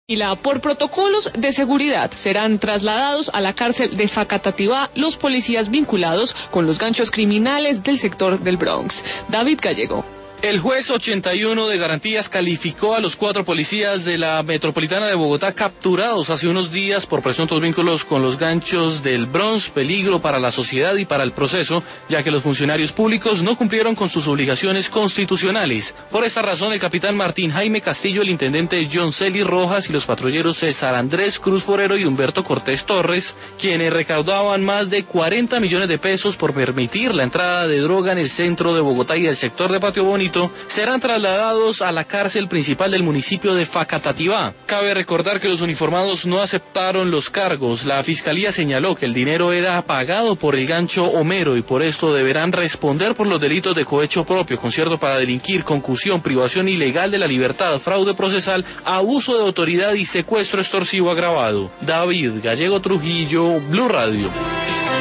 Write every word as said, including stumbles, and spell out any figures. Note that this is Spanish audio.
Y la por protocolos de seguridad serán trasladados a la cárcel de Facatativá los policías vinculados con los ganchos criminales del sector del Bronx. David Gallego. El juez ochenta y uno de garantías calificó a los cuatro policías de la Metropolitana de Bogotá capturados hace unos días por presuntos vínculos con los ganchos del Bronx, peligro para la sociedad y para el proceso, ya que los funcionarios públicos no cumplieron con sus obligaciones constitucionales. Por esta razón, el capitán Martín Jaime Castillo, el intendente John Celi Rojas y los patrulleros César Andrés Cruz Forero y Humberto Cortés Torres, quienes recaudaban más de cuarenta millones de pesos por permitir la entrada de droga en el centro de Bogotá y el sector de Patio Bonito, serán trasladados a la cárcel principal del municipio de Facatativá. Cabe recordar que los uniformados no aceptaron los cargos. La fiscalía señaló que el dinero era pagado por el gancho Homero y por esto deberán responder por los delitos de cohecho propio, concierto para delinquir, concusión, privación ilegal de la libertad, fraude procesal, abuso de autoridad y secuestro extorsivo agravado. David Gallego Trujillo, Blue Radio.